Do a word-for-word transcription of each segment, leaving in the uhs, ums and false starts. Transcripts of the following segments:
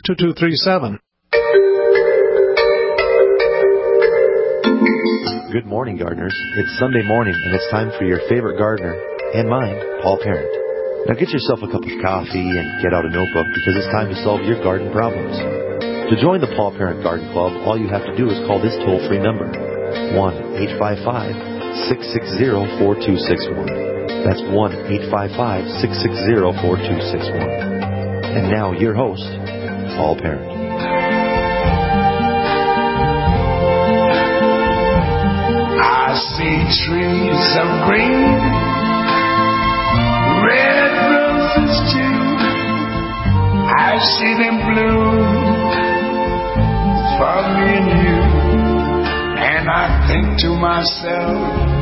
two two three seven. Good morning, gardeners. It's Sunday morning, and it's time for your favorite gardener, and mine, Paul Parent. Now get yourself a cup of coffee and get out a notebook, because it's time to solve your garden problems. To join the Paul Parent Garden Club, all you have to do is call this toll-free number, one eight five five, six six zero, four two six one. That's one eight five five, six six zero, four two six one. And now, your host, Paul Parent. I see trees of green, red roses too. I see them bloom for me and you. And I think to myself,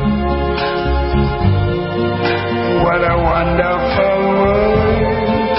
what a wonderful world.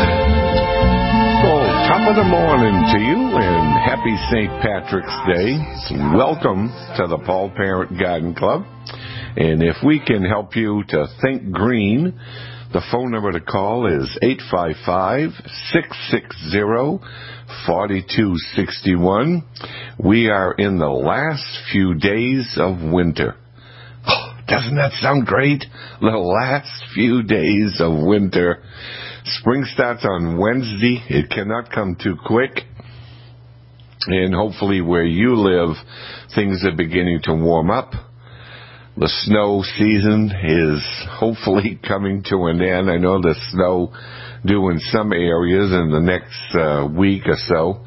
Well, top of the morning to you, and happy Saint Patrick's Day. Welcome to the Paul Parent Garden Club. And if we can help you to think green, the phone number to call is eight five five, six six zero, four two six one. We are in the last few days of winter. Oh, doesn't that sound great? The last few days of winter. Spring starts on Wednesday. It cannot come too quick. And hopefully where you live, things are beginning to warm up. The snow season is hopefully coming to an end. I know the snow due in some areas in the next uh, week or so.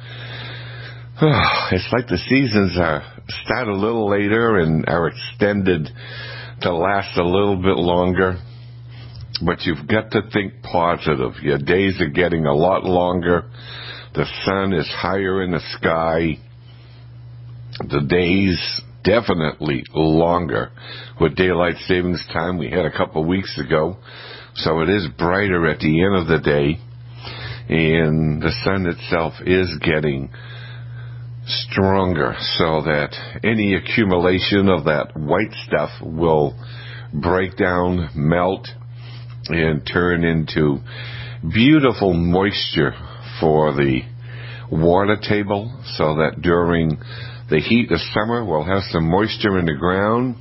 It's like the seasons are start a little later and are extended to last a little bit longer. But you've got to think positive. Your days are getting a lot longer. The sun is higher in the sky. The days definitely longer. With daylight savings time we had a couple of weeks ago. So it is brighter at the end of the day. And the sun itself is getting stronger, so that any accumulation of that white stuff will break down, melt, and turn into beautiful moisture for the water table, so that during the heat of summer we'll have some moisture in the ground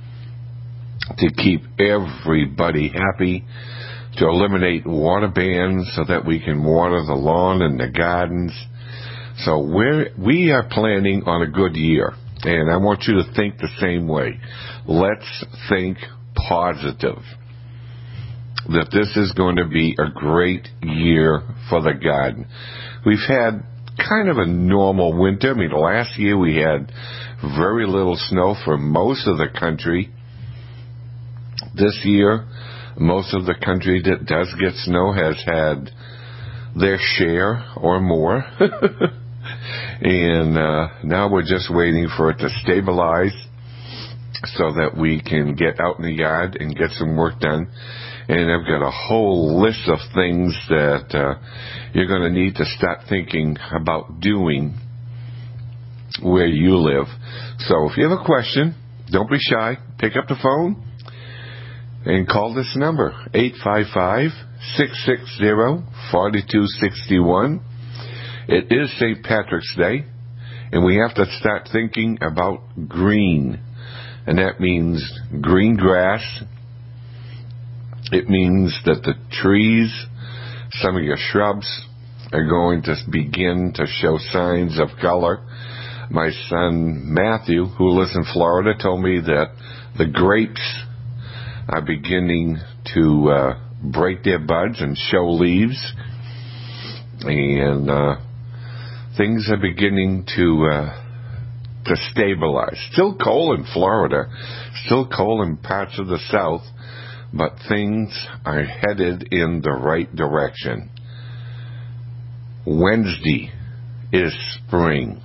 to keep everybody happy, to eliminate water bans so that we can water the lawn and the gardens. So we're, we are planning on a good year, and I want you to think the same way. Let's think positive, that this is going to be a great year for the garden. We've had kind of a normal winter. I mean, last year we had very little snow for most of the country. This year, most of the country that does get snow has had their share or more. And uh, now we're just waiting for it to stabilize so that we can get out in the yard and get some work done. And I've got a whole list of things that uh, you're going to need to start thinking about doing where you live. So if you have a question, don't be shy. Pick up the phone and call this number, eight five five, six six zero, four two six one. It is Saint Patrick's Day, and we have to start thinking about green. And that means green grass. It means that the trees, some of your shrubs, are going to begin to show signs of color. My son Matthew, who lives in Florida, told me that the grapes are beginning to uh, break their buds and show leaves. And uh, things are beginning to uh, to stabilize. Still cold in Florida, still cold in parts of the south, but things are headed in the right direction. Wednesday is spring.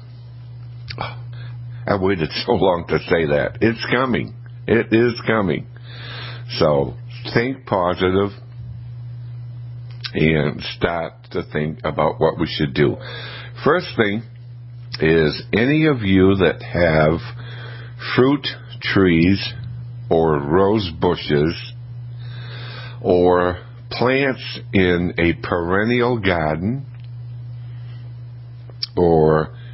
I waited so long to say that. It's coming. It is coming. So think positive and start to think about what we should do. First thing is, any of you that have fruit trees or rose bushes or plants in a perennial garden,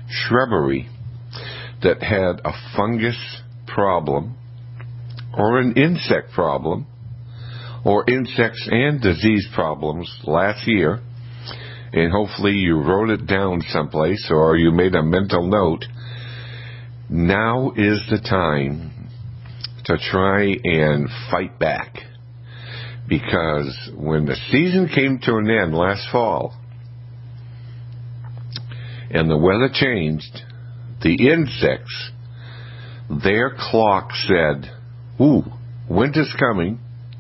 shrubbery that had a fungus problem or an insect problem or insects and disease problems last year, and hopefully you wrote it down someplace or you made a mental note, now is the time to try and fight back. Because when the season came to an end last fall and the weather changed, the insects, their clock said, ooh, winter's coming.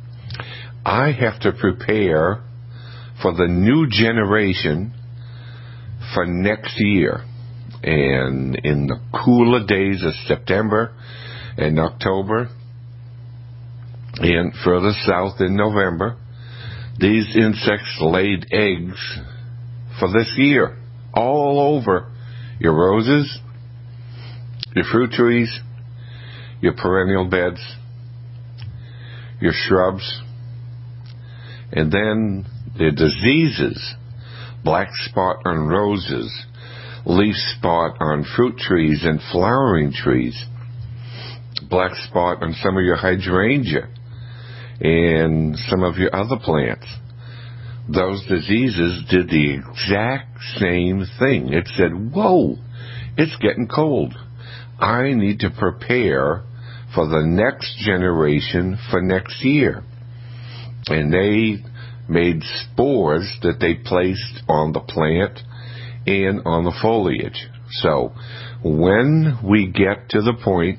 I have to prepare for the new generation for next year. And in the cooler days of September and October, and further south in November, these insects laid eggs for this year all over your roses, your fruit trees, your perennial beds, your shrubs, and then the diseases, black spot on roses, leaf spot on fruit trees and flowering trees, black spot on some of your hydrangea and some of your other plants. Those diseases did the exact same thing. It said, whoa, it's getting cold. I need to prepare for the next generation for next year. And they made spores that they placed on the plant and on the foliage. So when we get to the point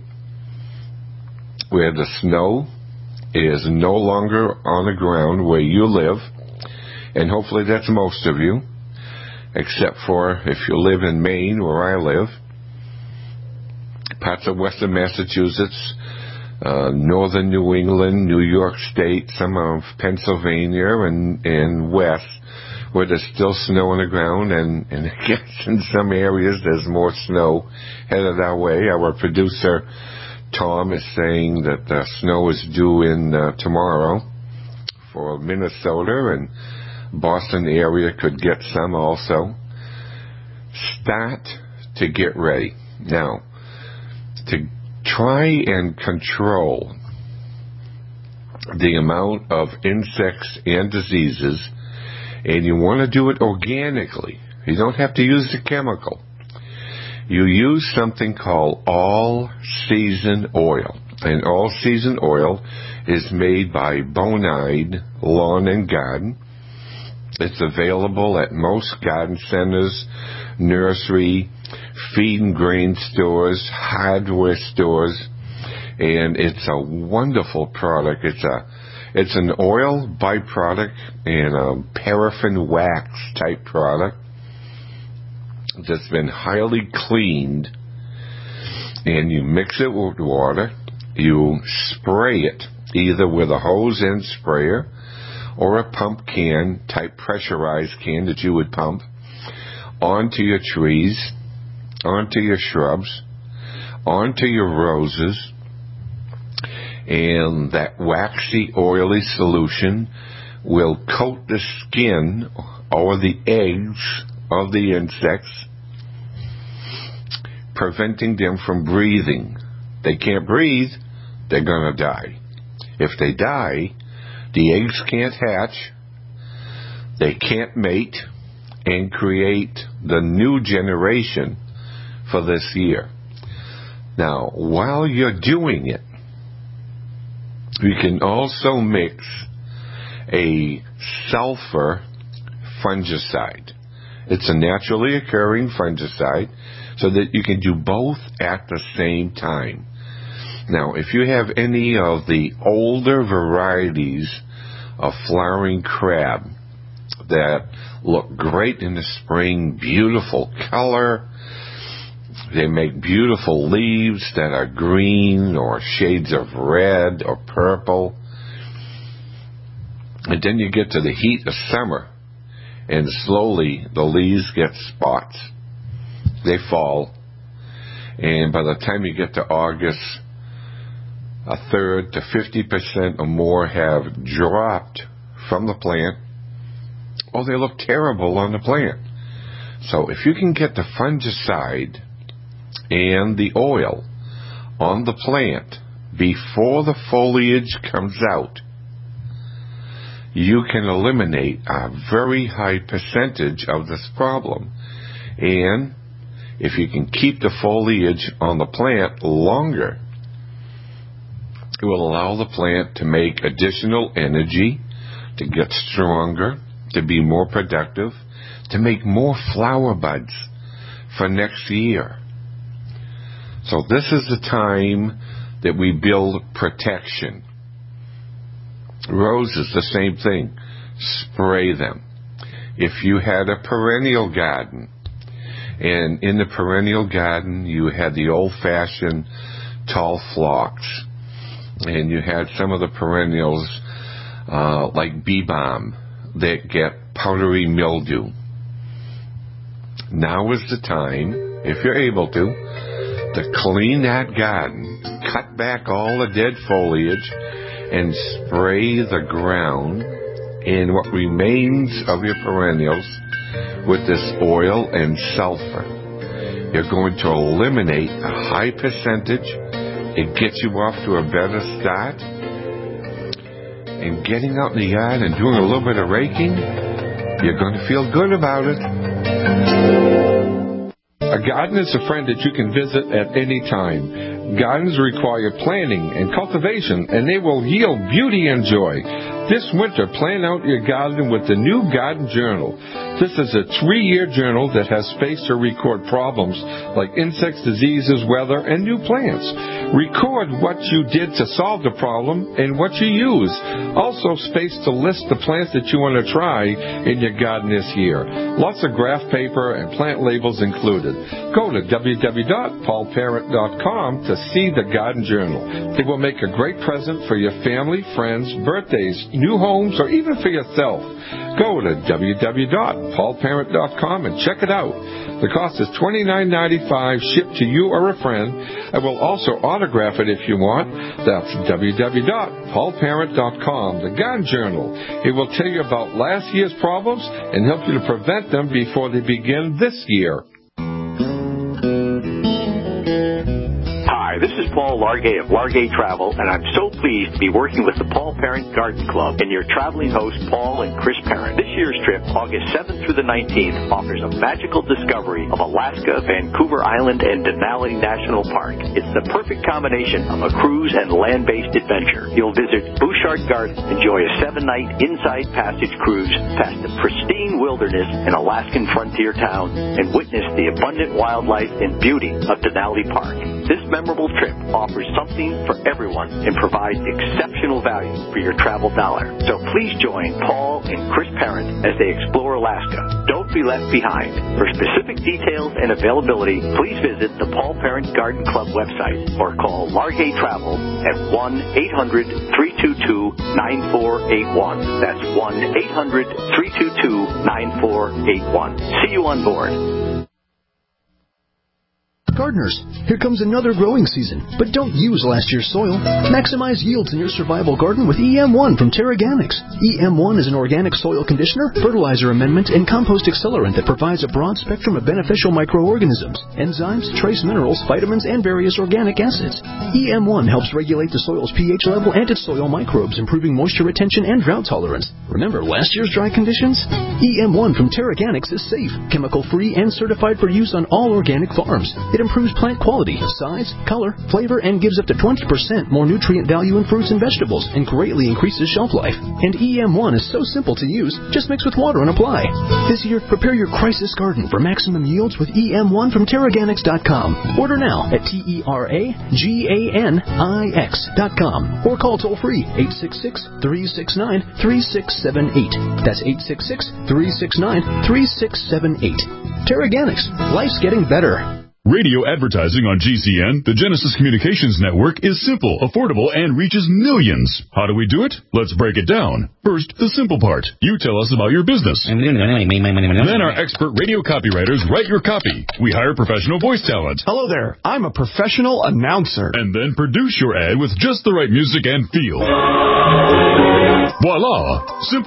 where the snow is no longer on the ground where you live, and hopefully that's most of you, except for if you live in Maine, where I live, parts of western Massachusetts, uh, northern New England, New York State, some of Pennsylvania, and, and west, where there's still snow on the ground, and, and I guess in some areas there's more snow headed our way. Our producer Tom is saying that the snow is due in uh, tomorrow for Minnesota, and Boston area could get some also. Start to get ready. Now, to try and control the amount of insects and diseases, and you want to do it organically. You don't have to use the chemical. You use something called all-season oil. And all-season oil is made by Bonide Lawn and Garden. It's available at most garden centers, nursery, feed and grain stores, hardware stores, and it's a wonderful product. It's a it's an oil byproduct and a paraffin wax type product that's been highly cleaned, and you mix it with water. You spray it either with a hose end sprayer or a pump can type pressurized can that you would pump onto your trees, onto your shrubs, onto your roses, and that waxy, oily solution will coat the skin or the eggs of the insects, preventing them from breathing. They can't breathe, they're going to die. If they die, the eggs can't hatch, they can't mate, and create the new generation for this year. Now, while you're doing it, you can also mix a sulfur fungicide. It's a naturally occurring fungicide, so that you can do both at the same time. Now, if you have any of the older varieties of flowering crab that look great in the spring, beautiful color, they make beautiful leaves that are green or shades of red or purple, and then you get to the heat of summer, and slowly the leaves get spots. They fall, and by the time you get to August, a third to fifty percent or more have dropped from the plant, or they look terrible on the plant. So if you can get the fungicide and the oil on the plant before the foliage comes out, you can eliminate a very high percentage of this problem. And if you can keep the foliage on the plant longer, it will allow the plant to make additional energy, to get stronger, to be more productive, to make more flower buds for next year. So this is the time that we build protection. Roses, the same thing. Spray them. If you had a perennial garden, and in the perennial garden you had the old-fashioned tall phlox, and you had some of the perennials uh, like bee balm that get powdery mildew, now is the time, if you're able to, to clean that garden, cut back all the dead foliage, and spray the ground and what remains of your perennials with this oil and sulfur. You're going to eliminate a high percentage. It gets you off to a better start. And getting out in the yard and doing a little bit of raking, you're going to feel good about it. A garden is a friend that you can visit at any time. Gardens require planning and cultivation, and they will yield beauty and joy. This winter, plan out your garden with the new Garden Journal. This is a three-year journal that has space to record problems like insects, diseases, weather, and new plants. Record what you did to solve the problem and what you use. Also space to list the plants that you want to try in your garden this year. Lots of graph paper and plant labels included. Go to w w w dot paul parent dot com to see the Garden Journal. It will make a great present for your family, friends, birthdays, new homes, or even for yourself. Go to w w w dot paul parent dot com and check it out. The cost is twenty-nine ninety-five, shipped to you or a friend. I will also autograph it if you want. That's w w w dot paul parent dot com, the Garden Journal. It will tell you about last year's problems and help you to prevent them before they begin this year. Hi, this is Paul Largay of Largay Travel, and I'm so pleased to be working with the Paul Parent Garden Club and your traveling hosts, Paul and Chris Parent. This year's trip, August seventh through the nineteenth, offers a magical discovery of Alaska, Vancouver Island, and Denali National Park. It's the perfect combination of a cruise and land-based adventure. You'll visit Bouchard Garden, enjoy a seven-night inside passage cruise past the pristine wilderness and Alaskan frontier town, and witness the abundant wildlife and beauty of Denali Park. This memorable trip offers something for everyone and provides exceptional value for your travel dollar. So please join Paul and Chris Parent as they explore Alaska. Don't be left behind. For specific details and availability, please visit the Paul Parent Garden Club website or call Largay Travel at one eight hundred three two two nine four eight one. That's one eight hundred three two two nine four eight one. See you on board. Gardeners, here comes another growing season, but don't use last year's soil. Maximize yields in your survival garden with E M one from TerraGanix. E M one is an organic soil conditioner, fertilizer amendment, and compost accelerant that provides a broad spectrum of beneficial microorganisms, enzymes, trace minerals, vitamins, and various organic acids. E M one helps regulate the soil's pH level and its soil microbes, improving moisture retention and drought tolerance. Remember last year's dry conditions? E M one from TerraGanix is safe, chemical-free, and certified for use on all organic farms. It improves plant quality, size, color, flavor, and gives up to twenty percent more nutrient value in fruits and vegetables, and greatly increases shelf life. And E M one is so simple to use, just mix with water and apply. This year, prepare your crisis garden for maximum yields with E M one from Terraganix dot com. Order now at T E R A G A N I X dot com or call toll-free eight six six, three six nine, three six seven eight. That's eight six six, three six nine, three six seven eight. Terraganix. Life's getting better. Radio advertising on G C N, the Genesis Communications Network, is simple, affordable, and reaches millions. How do we do it? Let's break it down. First, the simple part. You tell us about your business. Then our expert radio copywriters write your copy. We hire professional voice talent. Hello there. I'm a professional announcer. And then produce your ad with just the right music and feel. Voila! Simple.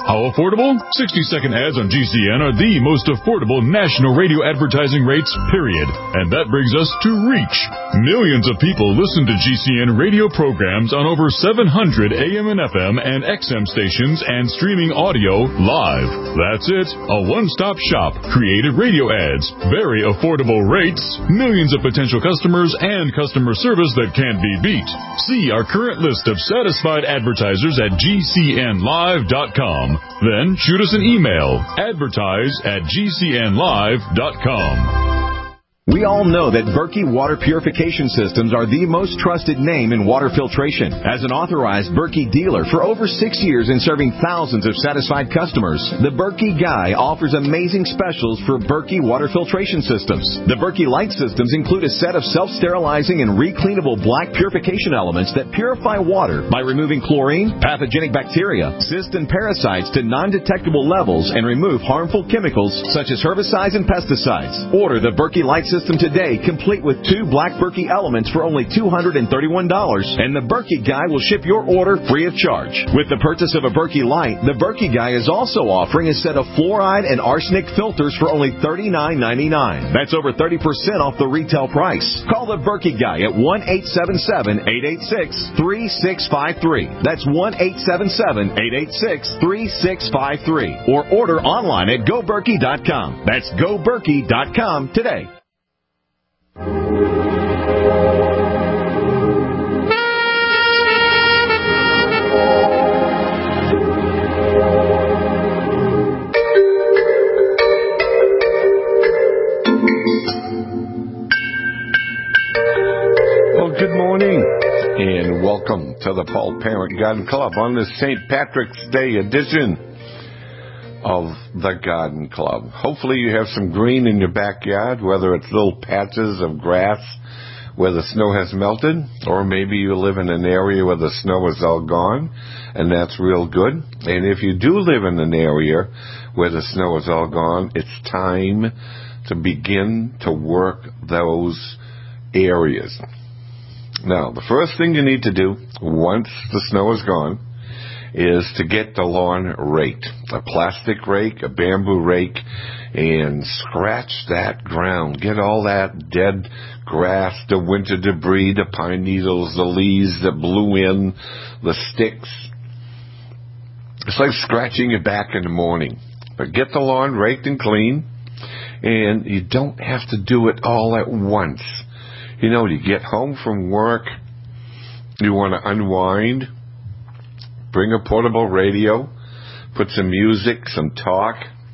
How affordable? sixty-second ads on G C N are the most affordable national radio advertising rates, period. And that brings us to reach. Millions of people listen to G C N radio programs on over seven hundred A M and F M and X M stations and streaming audio live. That's it. A one-stop shop. Created radio ads. Very affordable rates. Millions of potential customers and customer service that can't be beat. See our current list of satisfied advertisers at G C N live dot com. Then shoot us an email, advertise at G C N live dot com. We all know that Berkey Water Purification Systems are the most trusted name in water filtration. As an authorized Berkey dealer for over six years and serving thousands of satisfied customers, the Berkey Guy offers amazing specials for Berkey Water Filtration Systems. The Berkey Light Systems include a set of self-sterilizing and recleanable black purification elements that purify water by removing chlorine, pathogenic bacteria, cysts, and parasites to non-detectable levels and remove harmful chemicals such as herbicides and pesticides. Order the Berkey Light System today, complete with two black Berkey elements for only two hundred thirty-one dollars, and the Berkey Guy will ship your order free of charge. With the purchase of a Berkey Light, the Berkey Guy is also offering a set of fluoride and arsenic filters for only thirty-nine ninety-nine. That's over thirty percent off the retail price. Call the Berkey Guy at one eight seven seven, eight eight six, three six five three. That's one eight seven seven, eight eight six, three six five three. Or order online at go berkey dot com. That's go berkey dot com today. Well, good morning, and welcome to the Paul Parent Garden Club on this Saint Patrick's Day edition of the Garden Club. Hopefully you have some green in your backyard, whether it's little patches of grass where the snow has melted, or maybe you live in an area where the snow is all gone, and that's real good. And if you do live in an area where the snow is all gone, it's time to begin to work those areas. Now, the first thing you need to do once the snow is gone is to get the lawn raked. A plastic rake, a bamboo rake, and scratch that ground. Get all that dead grass, the winter debris, the pine needles, the leaves that blew in, the sticks. It's like scratching your back in the morning. But get the lawn raked and clean, and you don't have to do it all at once. You know, you get home from work, you want to unwind, bring a portable radio, put some music, some talk,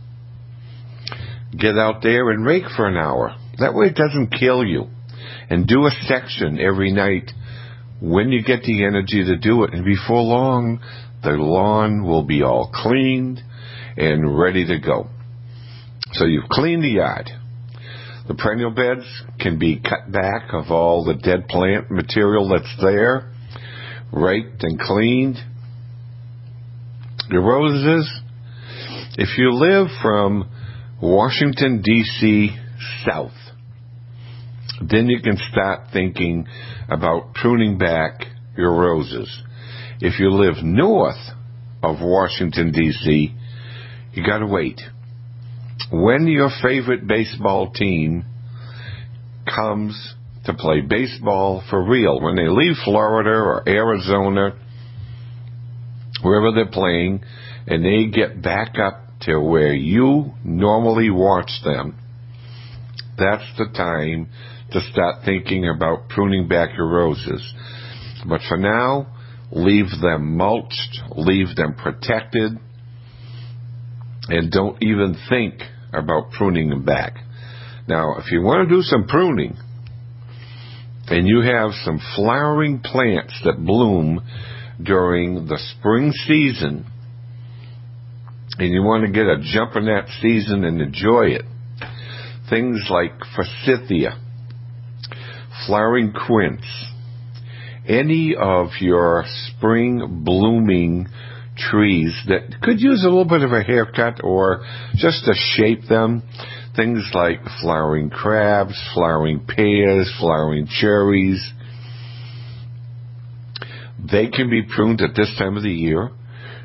get out there and rake for an hour. That way it doesn't kill you. And do a section every night when you get the energy to do it. And before long, the lawn will be all cleaned and ready to go. So you've cleaned the yard. The perennial beds can be cut back of all the dead plant material that's there, raked and cleaned. Your roses, if you live from Washington, D C south, then you can start thinking about pruning back your roses. If you live north of Washington, D C, you got to wait. When your favorite baseball team comes to play baseball for real, when they leave Florida or Arizona, wherever they're playing, and they get back up to where you normally watch them, that's the time to start thinking about pruning back your roses. But for now, leave them mulched, leave them protected, and don't even think about pruning them back. Now, if you want to do some pruning, and you have some flowering plants that bloom during the spring season, and you want to get a jump in that season and enjoy it, things like forsythia, flowering quince, any of your spring blooming trees that could use a little bit of a haircut or just to shape them, things like flowering crabs, flowering pears, flowering cherries, they can be pruned at this time of the year.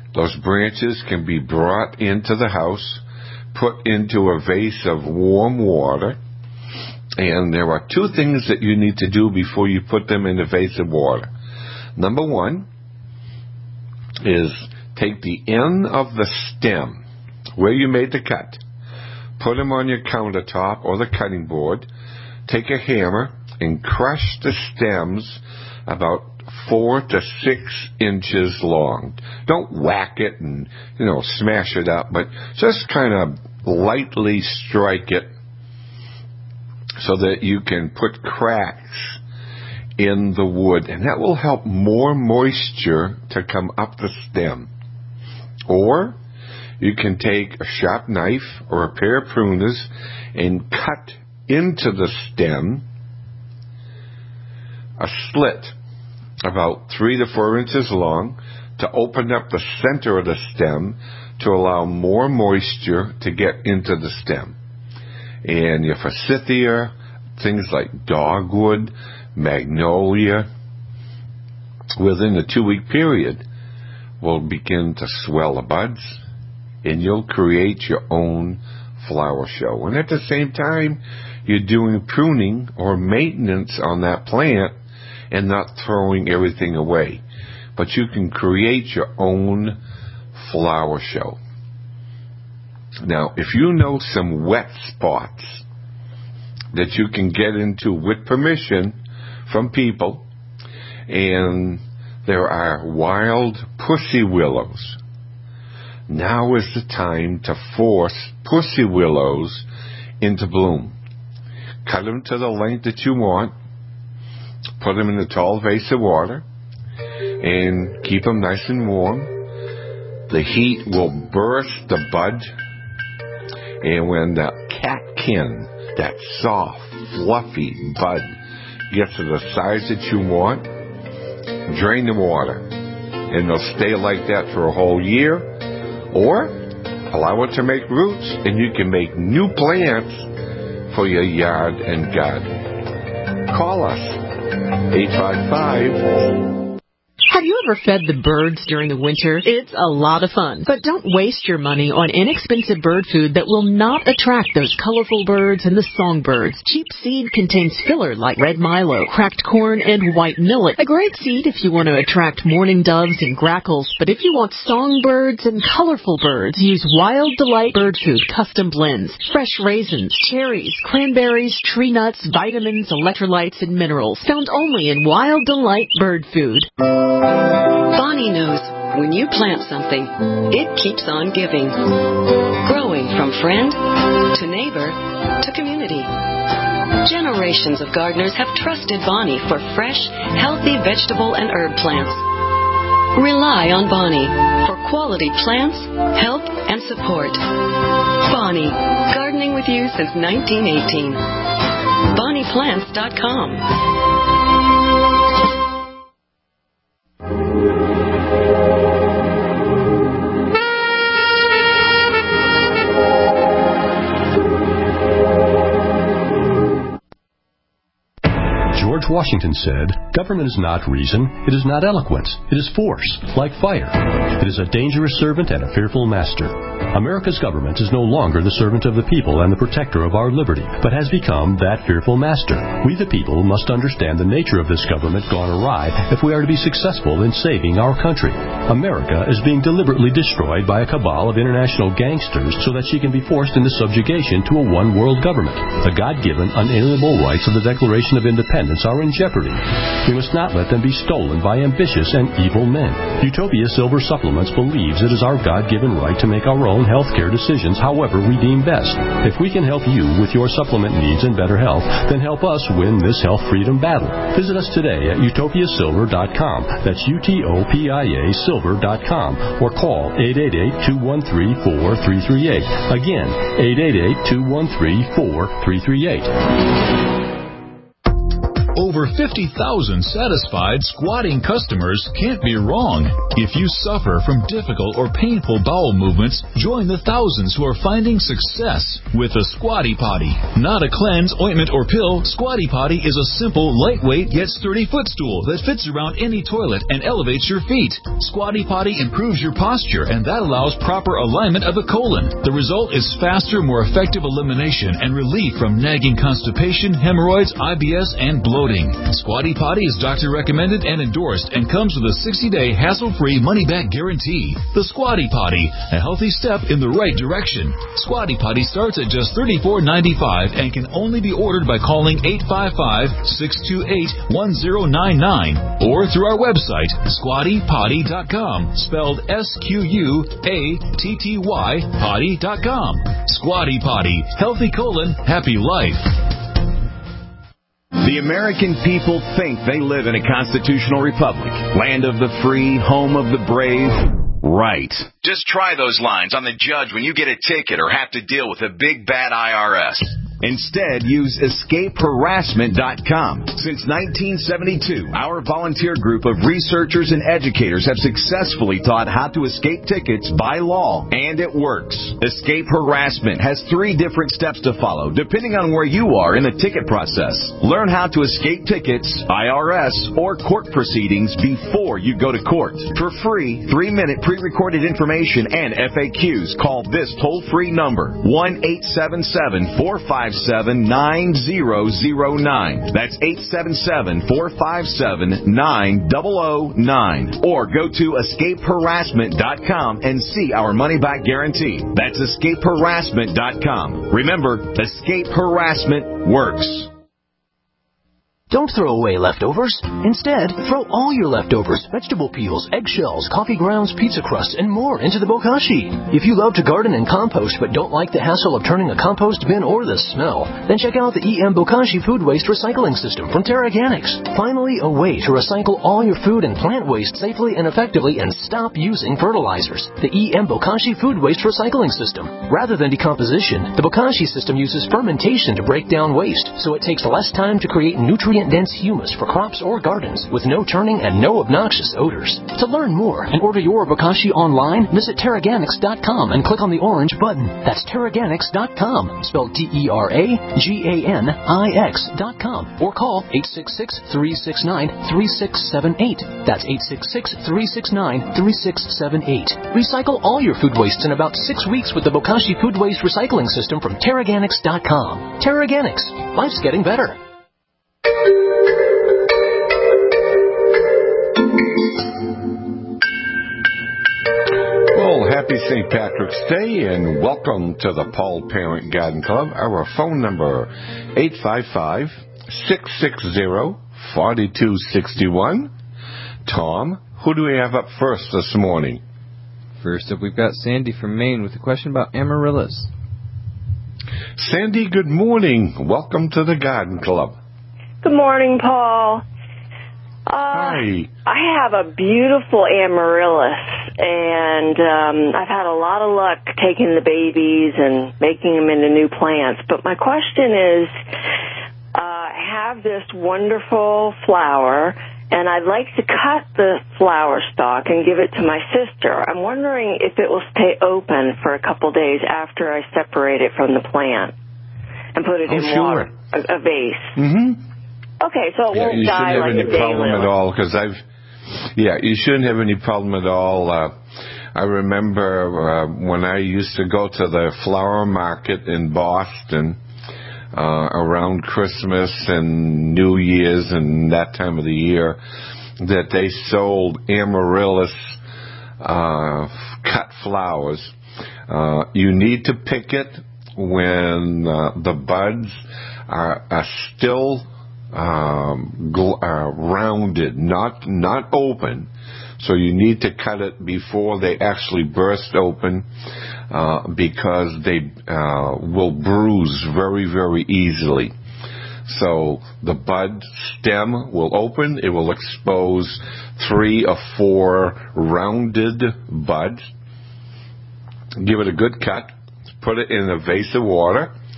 Those branches can be brought into the house, put into a vase of warm water, and there are two things that you need to do before you put them in a vase of water. Number one is take the end of the stem, where you made the cut, put them on your countertop or the cutting board, take a hammer and crush the stems about four to six inches long. Don't whack it and, you know, smash it up, but just kind of lightly strike it so that you can put cracks in the wood, and that will help more moisture to come up the stem. Or you can take a sharp knife or a pair of pruners and cut into the stem a slit about three to four inches long to open up the center of the stem to allow more moisture to get into the stem. And your forsythia, things like dogwood, magnolia, within a two-week period will begin to swell the buds, and you'll create your own flower show. And at the same time, you're doing pruning or maintenance on that plant and not throwing everything away. But you can create your own flower show. Now, if you know some wet spots that you can get into with permission from people, and there are wild pussy willows, now is the time to force pussy willows into bloom. Cut them to the length that you want, put them in a tall vase of water, and keep them nice and warm. The heat will burst the bud, and when that catkin, that soft, fluffy bud, gets to the size that you want, drain the water, and they'll stay like that for a whole year, or allow it to make roots, and you can make new plants for your yard and garden. Call us, eight five five. Have you ever fed the birds during the winter? It's a lot of fun. But don't waste your money on inexpensive bird food that will not attract those colorful birds and the songbirds. Cheap seed contains filler like red milo, cracked corn, and white millet. A great seed if you want to attract mourning doves and grackles. But if you want songbirds and colorful birds, use Wild Delight Bird Food Custom Blends. Fresh raisins, cherries, cranberries, tree nuts, vitamins, electrolytes, and minerals. Found only in Wild Delight Bird Food. Bonnie knows when you plant something, it keeps on giving. Growing from friend to neighbor to community. Generations of gardeners have trusted Bonnie for fresh, healthy vegetable and herb plants. Rely on Bonnie for quality plants, help, and support. Bonnie, gardening with you since nineteen eighteen. Bonnie Plants dot com. George Washington said, "Government is not reason, it is not eloquence, it is force, like fire. It is a dangerous servant and a fearful master." America's government is no longer the servant of the people and the protector of our liberty, but has become that fearful master. We the people must understand the nature of this government gone awry if we are to be successful in saving our country. America is being deliberately destroyed by a cabal of international gangsters so that she can be forced into subjugation to a one-world government. The God-given, unalienable rights of the Declaration of Independence are in jeopardy. We must not let them be stolen by ambitious and evil men. Utopia Silver Supplements believes it is our God-given right to make our own healthcare decisions however we deem best. If we can help you with your supplement needs and better health, then help us win this health freedom battle. Visit us today at utopia silver dot com. That's U T O P I A silver dot com. Or call eight eight eight, two one three, four three three eight. Again, eight eight eight, two one three, four three three eight. Over fifty thousand satisfied squatting customers can't be wrong. If you suffer from difficult or painful bowel movements, join the thousands who are finding success with the Squatty Potty. Not a cleanse, ointment, or pill, Squatty Potty is a simple, lightweight, yet sturdy footstool that fits around any toilet and elevates your feet. Squatty Potty improves your posture, and that allows proper alignment of the colon. The result is faster, more effective elimination and relief from nagging constipation, hemorrhoids, I B S, and bloating. Squatty Potty is doctor recommended and endorsed and comes with a sixty-day hassle-free money-back guarantee. The Squatty Potty, a healthy step in the right direction. Squatty Potty starts at just thirty-four ninety-five and can only be ordered by calling eight five five, six two eight, one zero nine nine or through our website, squatty potty dot com, spelled S Q U A T T Y, potty dot com. Squatty Potty, healthy colon, happy life. The American people think they live in a constitutional republic, land of the free, home of the brave. Right. Just try those lines on the judge when you get a ticket or have to deal with a big bad I R S. Instead, use escape harassment dot com. Since nineteen seventy-two, our volunteer group of researchers and educators have successfully taught how to escape tickets by law, and it works. Escape Harassment has three different steps to follow, depending on where you are in the ticket process. Learn how to escape tickets, I R S, or court proceedings before you go to court. For free, three-minute pre-recorded information and F A Qs, call this toll-free number, one eight seven seven, four five seven, nine zero zero nine. That's eight seven seven, four five seven, nine zero zero nine. Or go to escape harassment dot com and see our money-back guarantee. That's escape harassment dot com. Remember, Escape Harassment works. Don't throw away leftovers. Instead, throw all your leftovers, vegetable peels, eggshells, coffee grounds, pizza crusts, and more into the bokashi. If you love to garden and compost but don't like the hassle of turning a compost bin or the smell, then check out the E M Bokashi Food Waste Recycling System from TerraGanix. Finally, a way to recycle all your food and plant waste safely and effectively and stop using fertilizers. The E M Bokashi Food Waste Recycling System. Rather than decomposition, the Bokashi system uses fermentation to break down waste, so it takes less time to create nutrient dense humus for crops or gardens with no turning and no obnoxious odors. To learn more and order your bokashi online, visit terraganix dot com and click on the orange button. That's terraganix dot com, spelled T E R A G A N I X dot com, or call eight six six, three six nine, three six seven eight. That's eight six six, three six nine, three six seven eight. Recycle all your food wastes in about six weeks with the Bokashi Food Waste Recycling System from terraganix dot com. TerraGanix. Life's getting better. Well, happy Saint Patrick's Day and welcome to the Paul Parent Garden Club. Our phone number, eight five five, six six zero, four two six one. Tom, who do we have up first this morning? First up, we've got Sandy from Maine with a question about amaryllis. Sandy, good morning. Welcome to the Garden Club. Good morning, Paul. Uh, Hi. I have a beautiful amaryllis, and um, I've had a lot of luck taking the babies and making them into new plants. But my question is, uh, I have this wonderful flower, and I'd like to cut the flower stalk and give it to my sister. I'm wondering if it will stay open for a couple days after I separate it from the plant and put it oh, in sure. water, a, a vase. Mm-hmm. Okay, so it yeah, won't you die shouldn't have like any a problem daylily. at all, because I've, yeah, you shouldn't have any problem at all. Uh, I remember uh, when I used to go to the flower market in Boston uh, around Christmas and New Year's and that time of the year, that they sold amaryllis uh, cut flowers. Uh, you need to pick it when uh, the buds are, are still um, gl- uh, rounded, not not open. So you need to cut it before they actually burst open, uh, because they uh, will bruise very, very easily. So the bud stem will open. It will expose three or four rounded buds. Give it a good cut. Put it in a vase of water.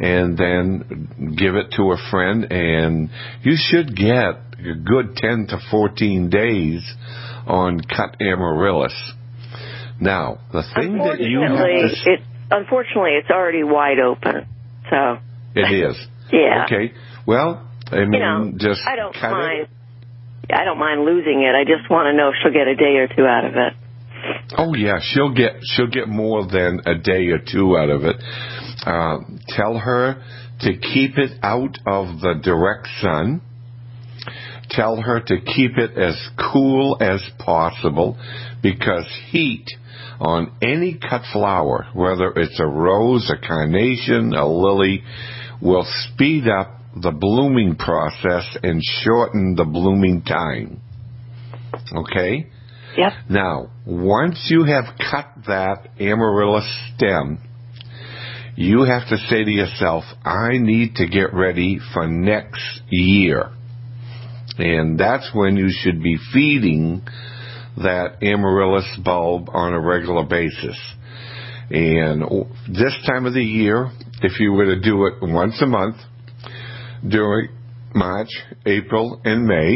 and then give it to a friend, and you should get a good ten to fourteen days on cut amaryllis. Now, the thing that you have to... It, unfortunately, it's already wide open, so... It is? Yeah. Okay. Well, I mean, you know, just I don't cut mind. it. I don't mind losing it. I just want to know if she'll get a day or two out of it. Oh yeah, she'll get she'll get more than a day or two out of it. Uh, tell her to keep it out of the direct sun. Tell her to keep it as cool as possible, because heat on any cut flower, whether it's a rose, a carnation, a lily, will speed up the blooming process and shorten the blooming time. Okay? Yep. Now, once you have cut that amaryllis stem, you have to say to yourself, I need to get ready for next year. And that's when you should be feeding that amaryllis bulb on a regular basis. And this time of the year, if you were to do it once a month during March, April, and May,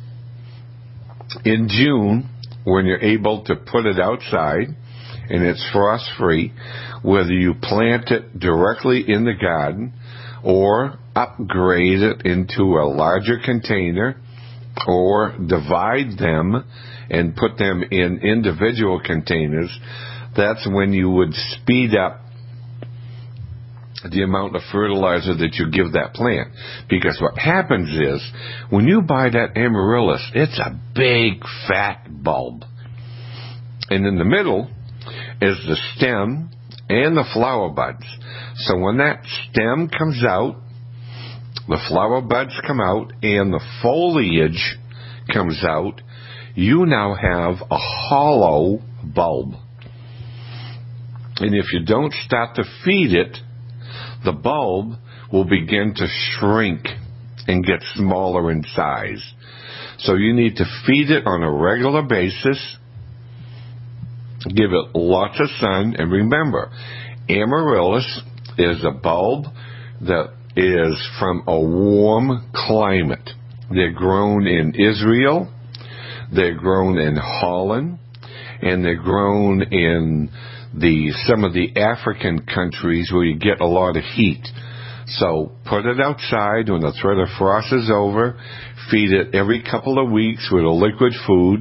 in June, when you're able to put it outside and it's frost-free, whether you plant it directly in the garden or upgrade it into a larger container or divide them and put them in individual containers, that's when you would speed up the amount of fertilizer that you give that plant. Because what happens is, when you buy that amaryllis, it's a big, fat bulb. And in the middle is the stem and the flower buds. So when that stem comes out, the flower buds come out, and the foliage comes out, you now have a hollow bulb. And if you don't start to feed it, the bulb will begin to shrink and get smaller in size. So you need to feed it on a regular basis, give it lots of sun, and remember, amaryllis is a bulb that is from a warm climate. They're grown in Israel, they're grown in Holland, and they're grown in the some of the African countries where you get a lot of heat. So put it outside when the threat of frost is over. Feed it every couple of weeks with a liquid food,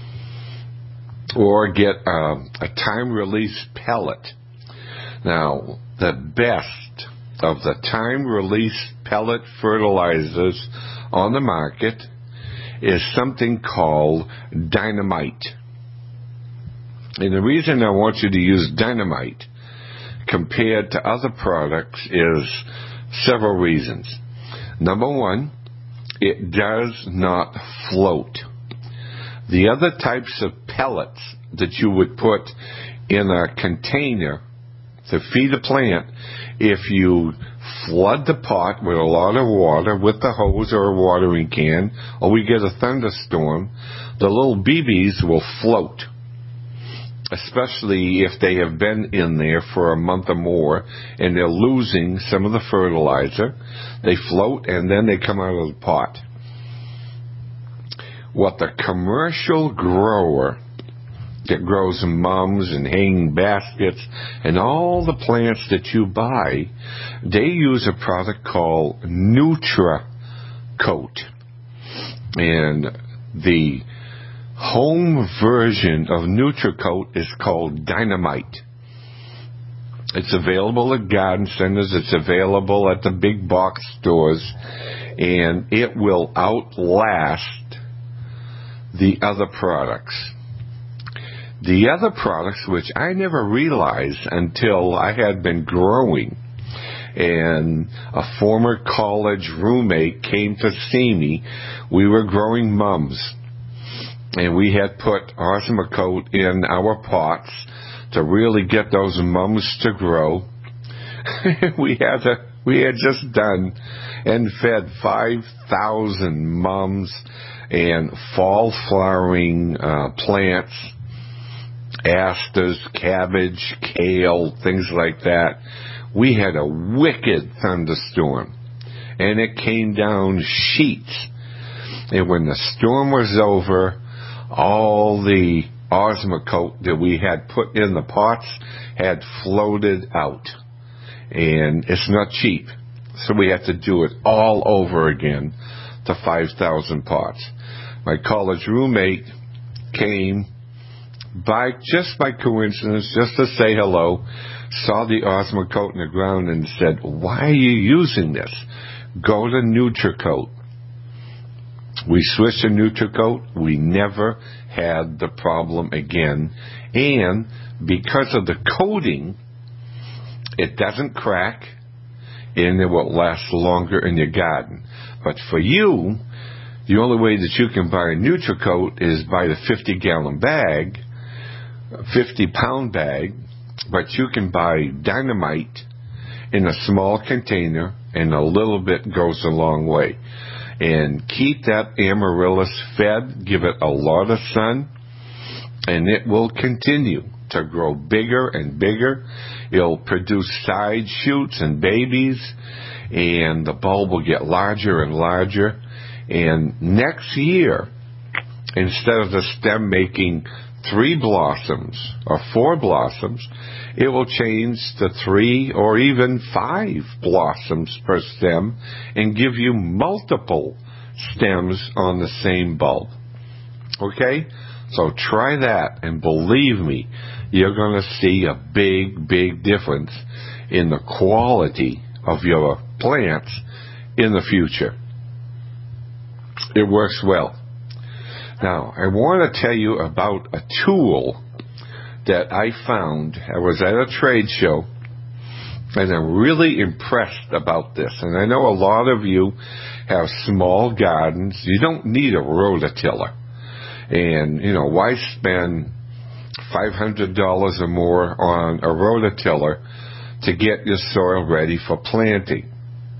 or get a, a time-release pellet. Now, the best of the time-release pellet fertilizers on the market is something called Dynamite. And the reason I want you to use Dynamite compared to other products is several reasons. Number one, it does not float. The other types of pellets that you would put in a container to feed a plant, if you flood the pot with a lot of water with the hose or a watering can, or we get a thunderstorm, the little B Bs will float, especially if they have been in there for a month or more and they're losing some of the fertilizer. They float and then they come out of the pot. What the commercial grower that grows mums and hanging baskets and all the plants that you buy, they use a product called Nutra Coat. And the home version of NutriCoat is called Dynamite. It's available at garden centers. It's available at the big box stores. And it will outlast the other products. The other products, which I never realized until I had been growing, and a former college roommate came to see me. We were growing mums, and we had put Osmocote in our pots to really get those mums to grow. we had a, we had just done and fed five thousand mums and fall flowering uh, plants, asters, cabbage, kale, things like that. we had a wicked thunderstorm, and it came down sheets. And when the storm was over, all the Osmocote that we had put in the pots had floated out. And it's not cheap, so we had to do it all over again to five thousand pots. My college roommate came by just by coincidence, just to say hello, saw the Osmocote in the ground and said, "Why are you using this? Go to Nutricote." We switched to Nutricote. We never had the problem again. And because of the coating, it doesn't crack, and it will last longer in your garden. But for you, the only way that you can buy a Nutricote is buy the fifty-gallon bag, fifty-pound bag, but you can buy Dynamite in a small container, and a little bit goes a long way. And keep that amaryllis fed, give it a lot of sun, and it will continue to grow bigger and bigger. It'll produce side shoots and babies, and the bulb will get larger and larger. And next year, instead of the stem making three blossoms or four blossoms, it will change to three or even five blossoms per stem and give you multiple stems on the same bulb. Okay? So try that, and believe me, you're going to see a big, big difference in the quality of your plants in the future. It works well. Now, I want to tell you about a tool that I found. I was at a trade show, and I'm really impressed about this. And I know a lot of you have small gardens. You don't need a rototiller. And, you know, why spend five hundred dollars or more on a rototiller to get your soil ready for planting?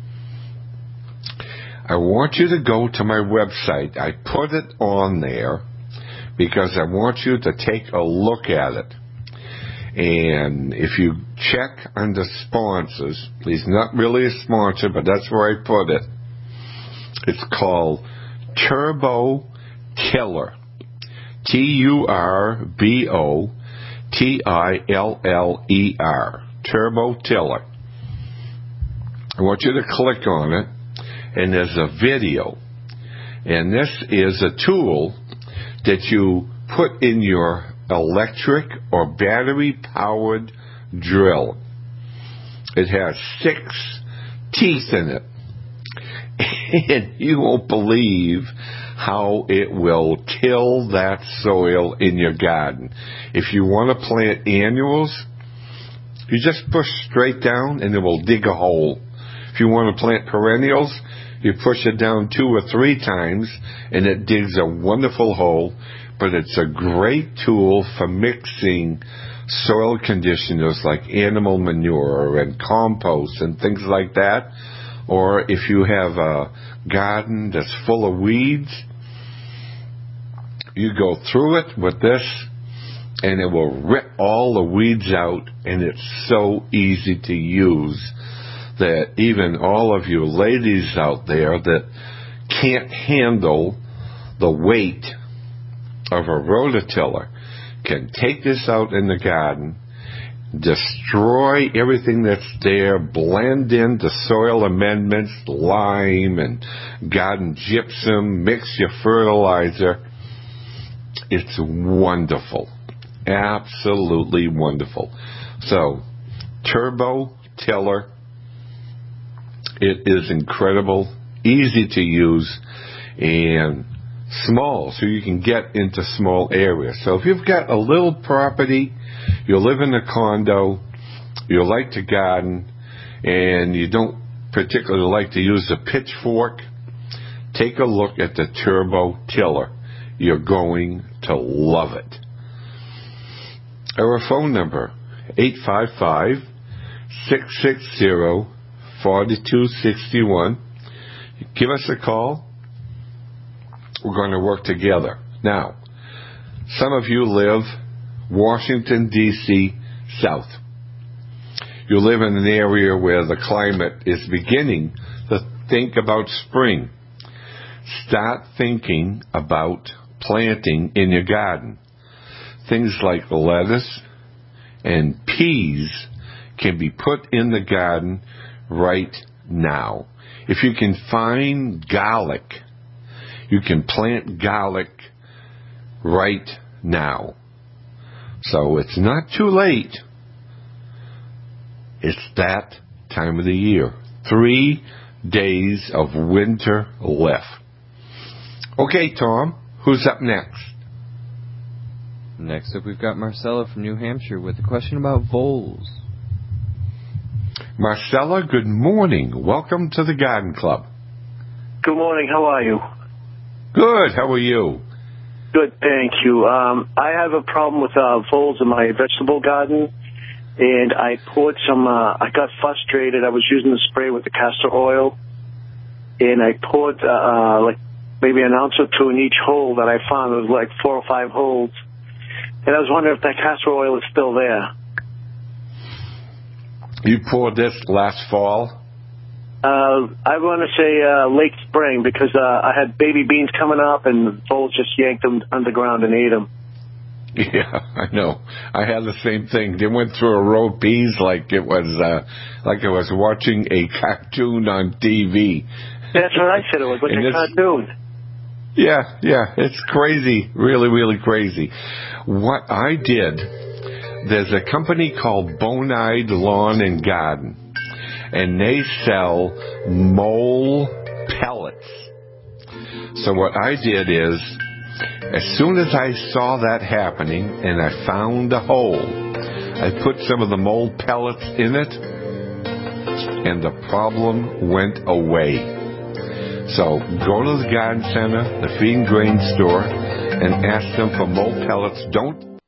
I want you to go to my website. I put it on there because I want you to take a look at it. And if you check under sponsors, he's not really a sponsor, but that's where I put it. It's called Turbo Tiller. T U R B O T I L L E R. Turbo Tiller. I want you to click on it, and there's a video. And this is a tool that you put in your electric or battery-powered drill. It has six teeth in it. And you won't believe how it will till that soil in your garden. If you want to plant annuals, you just push straight down and it will dig a hole. If you want to plant perennials, you push it down two or three times and it digs a wonderful hole. But it's a great tool for mixing soil conditioners like animal manure and compost and things like that. Or if you have a garden that's full of weeds, you go through it with this and it will rip all the weeds out, and it's so easy to use that even all of you ladies out there that can't handle the weight of a rototiller can take this out in the garden, destroy everything that's there, blend in the soil amendments, lime and garden gypsum, mix your fertilizer. It's wonderful. Absolutely wonderful. So, Turbo Tiller. It is incredible, easy to use, and small, so you can get into small areas. So if you've got a little property, you live in a condo, you like to garden, and you don't particularly like to use a pitchfork, take a look at the Turbo Tiller. You're going to love it. Our phone number, eight five five, six six zero, four two six one. Give us a call. We're going to work together. Now, some of you live Washington, D C South. you live in an area where the climate is beginning to think about spring, start thinking about planting in your garden. Things like lettuce and peas can be put in the garden right now. If you can find garlic, you can plant garlic right now. So it's not too late. It's that time of the year. Three days of winter left. Okay, Tom, who's up next? Next up, we've got Marcella from New Hampshire with a question about voles. Marcella, good morning. Welcome to the Garden Club. Good morning. How are you? Good. How are you? Good, thank you. Um, I have a problem with uh, voles in my vegetable garden, and I poured some, uh, I got frustrated. I was using the spray with the castor oil, and I poured uh, like maybe an ounce or two in each hole that I found. It was like four or five holes. And I was wondering if that castor oil is still there. You poured this last fall? Uh, I want to say uh, late spring, because uh, I had baby beans coming up and the voles just yanked them underground and ate them. Yeah, I know. I had the same thing. They went through a row of peas like it was uh, like I was watching a cartoon on T V. That's what I said. It was like a cartoon. Yeah, yeah, it's crazy, really, really crazy. What I did, there's a company called Bonide Lawn and Garden, and they sell mole pellets. So what I did is, as soon as I saw that happening and I found a hole, I put some of the mole pellets in it, and the problem went away. So go to the garden center, the feed and grain store, and ask them for mole pellets. Don't.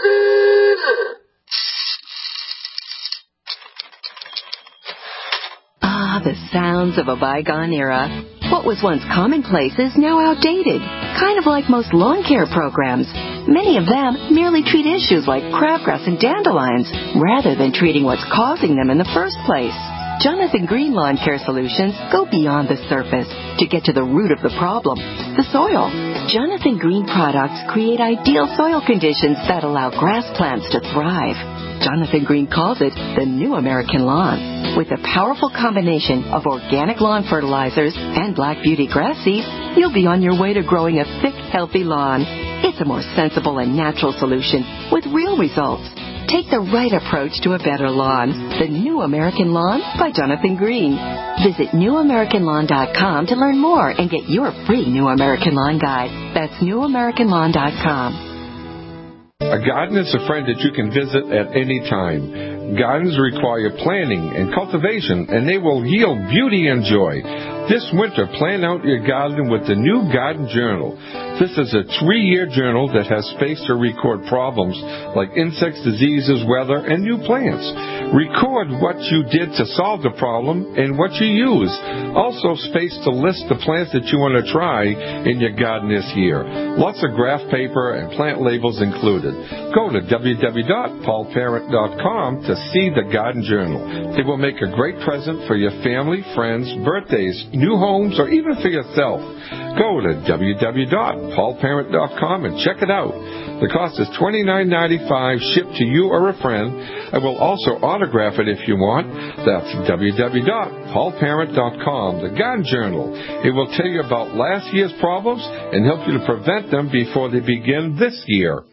Ah, the sounds of a bygone era. What was once commonplace is now outdated, kind of like most lawn care programs. Many of them merely treat issues like crabgrass and dandelions, rather than treating what's causing them in the first place. Jonathan Green Lawn Care Solutions go beyond the surface to get to the root of the problem, the soil. Jonathan Green products create ideal soil conditions that allow grass plants to thrive. Jonathan Green calls it the New American Lawn. With a powerful combination of organic lawn fertilizers and Black Beauty grass seed, you'll be on your way to growing a thick, healthy lawn. It's a more sensible and natural solution with real results. Take the right approach to a better lawn. The New American Lawn by Jonathan Green. Visit new american lawn dot com to learn more and get your free New American Lawn Guide. That's new american lawn dot com. A garden is a friend that you can visit at any time. Gardens require planning and cultivation, and they will yield beauty and joy. This winter, plan out your garden with the new Garden Journal. This is a three-year journal that has space to record problems like insects, diseases, weather, and new plants. Record what you did to solve the problem and what you used. Also space to list the plants that you want to try in your garden this year. Lots of graph paper and plant labels included. Go to w w w dot paul parent dot com to see the Garden Journal. It will make a great present for your family, friends, birthdays, new homes, or even for yourself. Go to w w w dot paul parent dot com and check it out. The cost is twenty-nine ninety-five, shipped to you or a friend. I will also autograph it if you want. That's w w w dot paul parent dot com, the Garden Journal. It will tell you about last year's problems and help you to prevent them before they begin this year.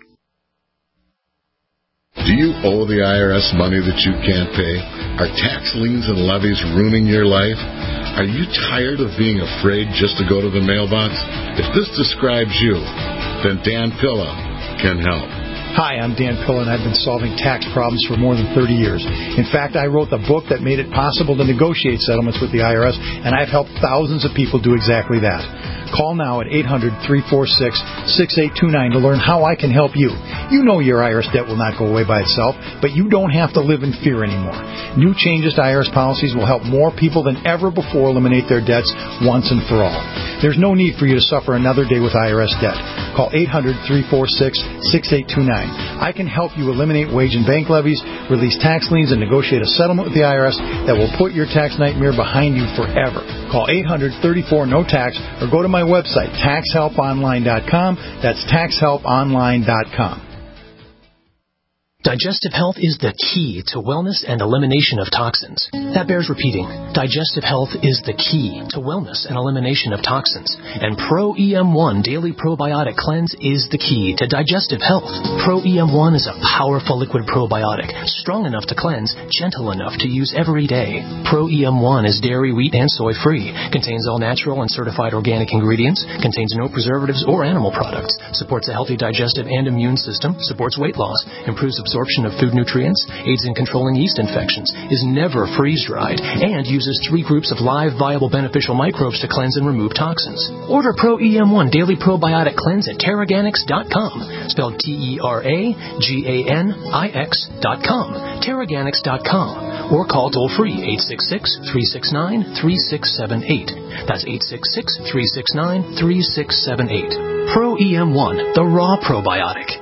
Do you owe the I R S money that you can't pay? Are tax liens and levies ruining your life? Are you tired of being afraid just to go to the mailbox? If this describes you, then Dan Pilla can help. Hi, I'm Dan Pilla, and I've been solving tax problems for more than thirty years. In fact, I wrote the book that made it possible to negotiate settlements with the I R S, and I've helped thousands of people do exactly that. Call now at eight hundred, three four six, six eight two nine to learn how I can help you. You know your I R S debt will not go away by itself, but you don't have to live in fear anymore. New changes to I R S policies will help more people than ever before eliminate their debts once and for all. There's no need for you to suffer another day with I R S debt. Call eight hundred, three four six, six eight two nine. I can help you eliminate wage and bank levies, release tax liens, and negotiate a settlement with the I R S that will put your tax nightmare behind you forever. Call eight hundred, thirty-four, no tax or go to my website, tax help online dot com. That's tax help online dot com. Digestive health is the key to wellness and elimination of toxins. That bears repeating. Digestive health is the key to wellness and elimination of toxins. And Pro E M one Daily Probiotic Cleanse is the key to digestive health. Pro E M one is a powerful liquid probiotic, strong enough to cleanse, gentle enough to use every day. Pro E M one is dairy, wheat, and soy free, contains all natural and certified organic ingredients, contains no preservatives or animal products, supports a healthy digestive and immune system, supports weight loss, improves absorption of food nutrients, aids in controlling yeast infections, is never freeze-dried, and uses three groups of live, viable, beneficial microbes to cleanse and remove toxins. Order Pro E M one Daily Probiotic Cleanse at Teraganix dot com, spelled T E R A G A N I X dot com, Teraganix dot com, or call toll-free eight six six, three six nine, three six seven eight. That's eight six six, three six nine, three six seven eight. Pro E M one, the raw probiotic.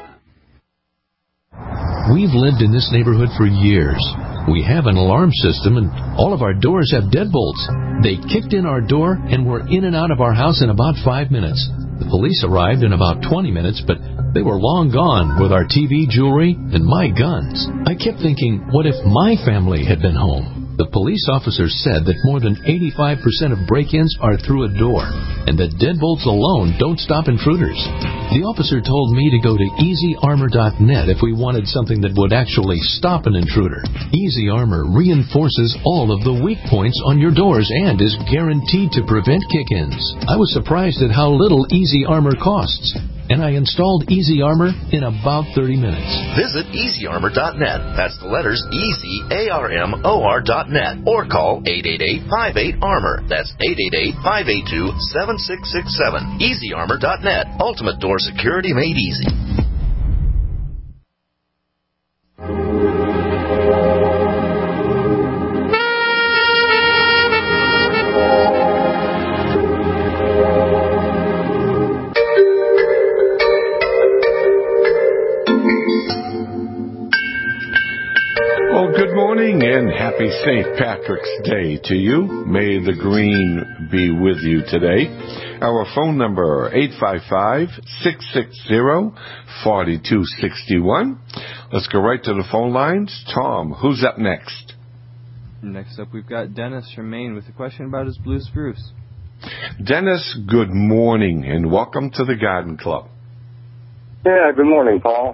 We've lived in this neighborhood for years. We have an alarm system, and all of our doors have deadbolts. They kicked in our door, and were in and out of our house in about five minutes. The police arrived in about twenty minutes, but they were long gone with our T V, jewelry, and my guns. I kept thinking, what if my family had been home? The police officer said that more than eighty-five percent of break-ins are through a door, and that deadbolts alone don't stop intruders. The officer told me to go to easy armor dot net if we wanted something that would actually stop an intruder. Easy Armor reinforces all of the weak points on your doors and is guaranteed to prevent kick-ins. I was surprised at how little Easy Armor costs, and I installed Easy Armor in about thirty minutes. Visit easy armor dot net. That's the letters E Z A R M O R dot net. Or call eight eight eight, five eight, armor. That's eight eight eight, five eight two, seven six six seven. easy armor dot net. Ultimate door security made easy. Good morning and happy Saint Patrick's Day to you. May the green be with you today. Our phone number, eight five five, six six zero, four two six one. Let's go right to the phone lines. Tom, who's up next? Next up, we've got Dennis from Maine with a question about his blue spruce. Dennis, good morning and welcome to the Garden Club. Yeah, good morning, Paul.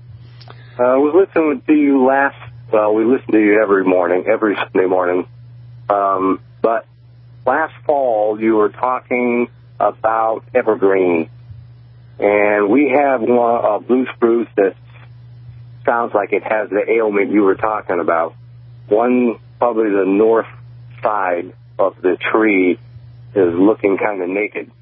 I uh, was listening to you last Well, we listen to you every morning, every Sunday morning. Um, but last fall, you were talking about evergreen. And we have one, a blue spruce that sounds like it has the ailment you were talking about. One, probably the north side of the tree is looking kind of naked.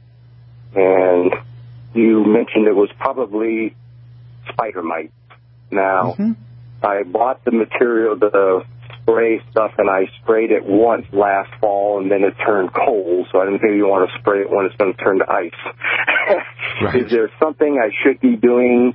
And you mentioned it was probably spider mite. Now, mm-hmm. I bought the material, the spray stuff, and I sprayed it once last fall, and then it turned cold, so I didn't think you want to spray it when it's going to turn to ice. Right. Is there something I should be doing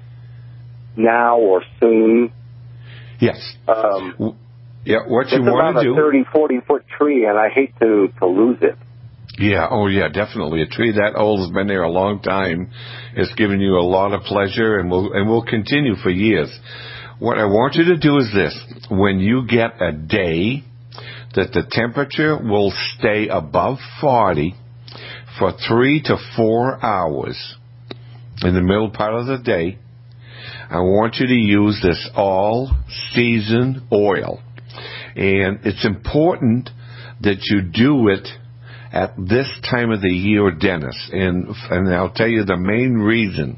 now or soon? Yes. Um, yeah, what you want to do... It's about a thirty, forty-foot tree, and I hate to, to lose it. Yeah, oh yeah, definitely. A tree that old has been there a long time. It's given you a lot of pleasure, and will and will continue for years. What I want you to do is this. When you get a day that the temperature will stay above forty for three to four hours in the middle part of the day, I want you to use this all-season oil. And it's important that you do it at this time of the year, Dennis. And, and I'll tell you the main reason.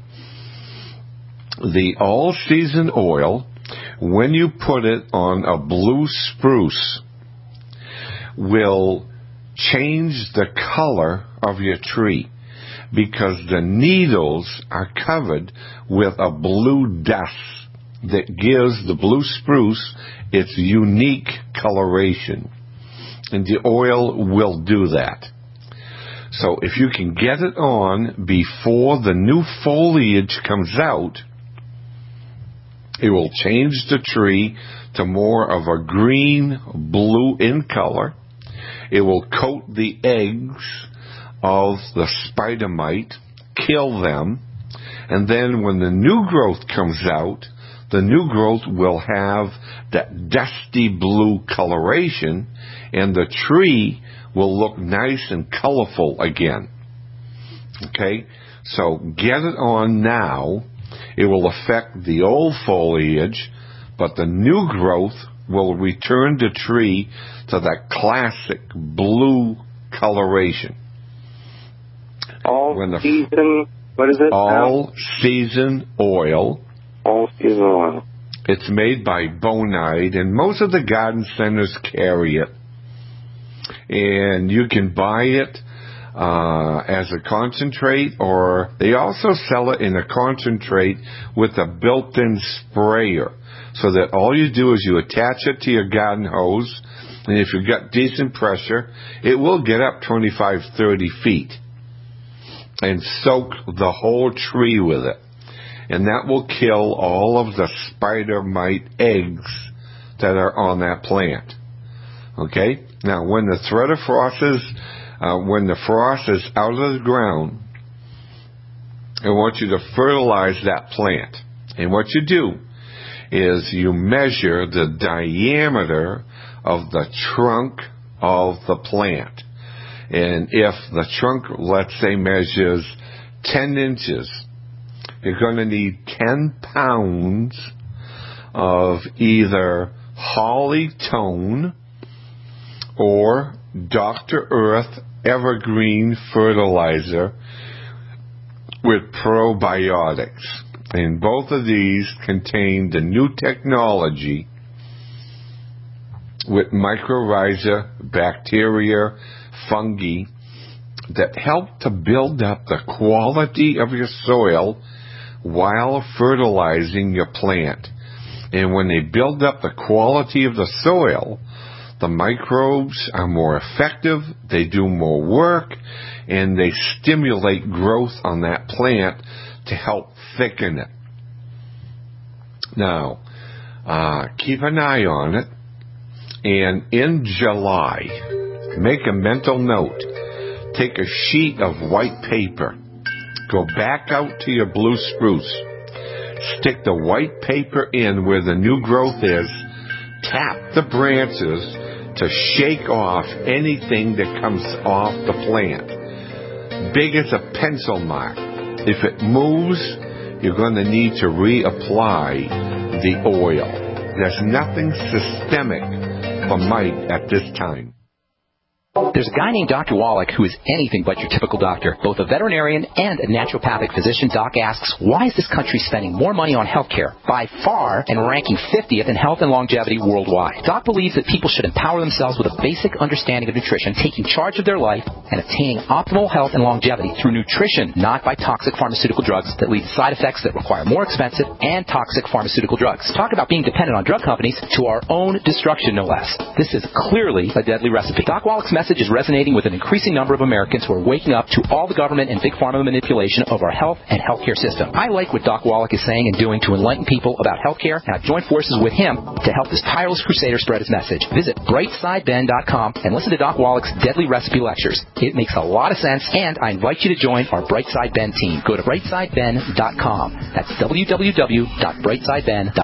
The all-season oil, when you put it on a blue spruce, will change the color of your tree. because the needles are covered with a blue dust that gives the blue spruce its unique coloration. And the oil will do that. So if you can get it on before the new foliage comes out, it will change the tree to more of a green-blue in color. It will coat the eggs of the spider mite, kill them, and then when the new growth comes out, the new growth will have that dusty blue coloration, and the tree will look nice and colorful again. Okay? So get it on now. It will affect the old foliage, but the new growth will return the tree to that classic blue coloration. All when the, season, what is it? All season oil. All season oil. It's made by Bonide, and most of the garden centers carry it. And you can buy it uh, as a concentrate, or they also sell it in a concentrate with a built-in sprayer, so that all you do is you attach it to your garden hose, and if you've got decent pressure, it will get up twenty-five, thirty feet and soak the whole tree with it. And that will kill all of the spider mite eggs that are on that plant. Okay? Now, when the threat of frost is, uh, when the frost is out of the ground, I want you to fertilize that plant. And what you do is you measure the diameter of the trunk of the plant. And if the trunk, let's say, measures ten inches, you're going to need ten pounds of either Holly Tone or Doctor Earth Evergreen Fertilizer with probiotics. And both of these contain the new technology with mycorrhiza, bacteria, fungi that help to build up the quality of your soil while fertilizing your plant. And when they build up the quality of the soil, the microbes are more effective, they do more work, and they stimulate growth on that plant to help thicken it. Now, uh, keep an eye on it, and in July, make a mental note. Take a sheet of white paper, go back out to your blue spruce, stick the white paper in where the new growth is, tap the branches to shake off anything that comes off the plant. Big as a pencil mark. If it moves, you're going to need to reapply the oil. There's nothing systemic for mite at this time. There's a guy named Doctor Wallach who is anything but your typical doctor. Both a veterinarian and a naturopathic physician, Doc asks, why is this country spending more money on health care, by far, and ranking fiftieth in health and longevity worldwide? Doc believes that people should empower themselves with a basic understanding of nutrition, taking charge of their life, and attaining optimal health and longevity through nutrition, not by toxic pharmaceutical drugs that lead to side effects that require more expensive and toxic pharmaceutical drugs. Talk about being dependent on drug companies to our own destruction, no less. This is clearly a deadly recipe. Doc Wallach's message is resonating with an increasing number of Americans who are waking up to all the government and big pharma manipulation of our health and healthcare system. I like what Doc Wallach is saying and doing to enlighten people about healthcare, and I've joined forces with him to help this tireless crusader spread his message. Visit bright side ben dot com and listen to Doc Wallach's deadly recipe lectures. It makes a lot of sense, and I invite you to join our Brightside Ben team. Go to bright side ben dot com. That's w w w dot bright side ben dot com.